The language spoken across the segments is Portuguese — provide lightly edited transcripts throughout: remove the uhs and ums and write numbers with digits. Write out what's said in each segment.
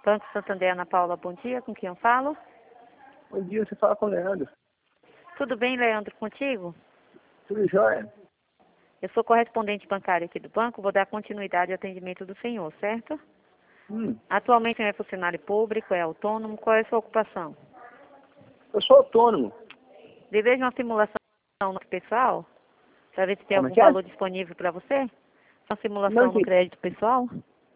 Banco Santander, Ana Paula, bom dia. Com quem eu falo? Bom dia, você fala com o Leandro. Tudo bem, Leandro, contigo? Tudo jóia? Eu sou correspondente bancário aqui do banco, vou dar continuidade ao atendimento do senhor, certo? Atualmente o senhor é funcionário público, é autônomo, qual é a sua ocupação? Eu sou autônomo. Deseja uma simulação no pessoal? Para ver se tem Como é algum que é? valor disponível para você? Uma simulação Não no entendi. crédito pessoal?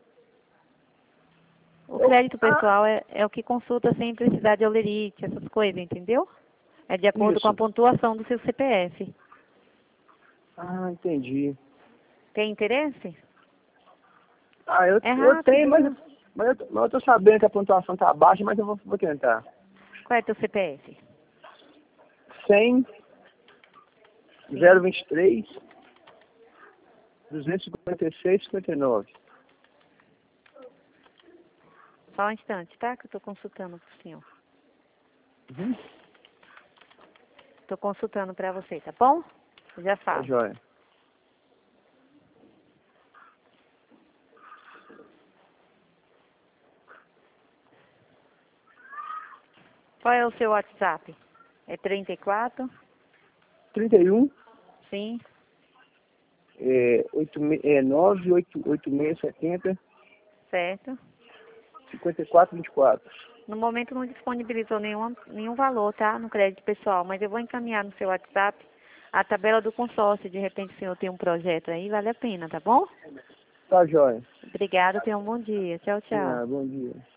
O crédito Ah, pessoal é o que consulta sem precisar de holerite, essas coisas, entendeu? É de acordo com a isso. pontuação do seu CPF. Ah, entendi. Tem interesse? Ah, eu, É eu tenho, rápido, mas, viu? mas eu tô sabendo que a pontuação tá baixa, mas eu vou tentar. Qual é teu CPF? 100, Sim. 023, 256, 59. Só um instante, tá? Que eu estou consultando para o senhor. Uhum. Estou consultando para você, tá bom? Eu já Tá falo. jóia. Qual é o seu WhatsApp? É 34? 31, Sim. 98670, Certo. 5424. No momento não disponibilizou nenhum valor, tá? No crédito pessoal, mas eu vou encaminhar no seu WhatsApp a tabela do consórcio. De repente o senhor tem um projeto aí, vale a pena, tá bom? Tá jóia. Obrigada, tenha um bom dia. Tchau, tchau. Bom dia.